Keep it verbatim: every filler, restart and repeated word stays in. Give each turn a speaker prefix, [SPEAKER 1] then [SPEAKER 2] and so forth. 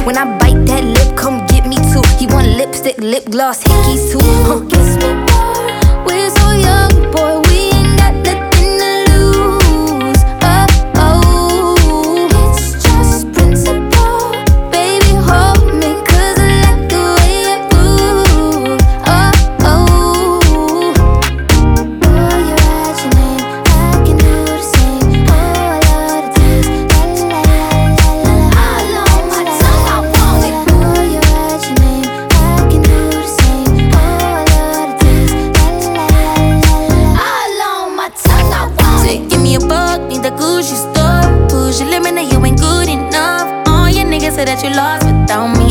[SPEAKER 1] When I bite that lip, come get me too. He want lipstick, lip gloss, hickeys too. Huh. Kiss me more. We're so young, boy, we ain't got nothing to lose. Oh, oh, it's just principle. Baby, hold me, cause I like the way you move. Oh, oh, oh, you write your name, I can do the same. Oh, I love the taste, la la la la la. All on my tongue, I want it. Oh, you write your name, I can do the same. Oh, I love the taste, la la la la la. All on my tongue, I want it. Give me a buck, need the Gucci stuff. Push your limit, now you ain't good enough. All your niggas say that you lost without me.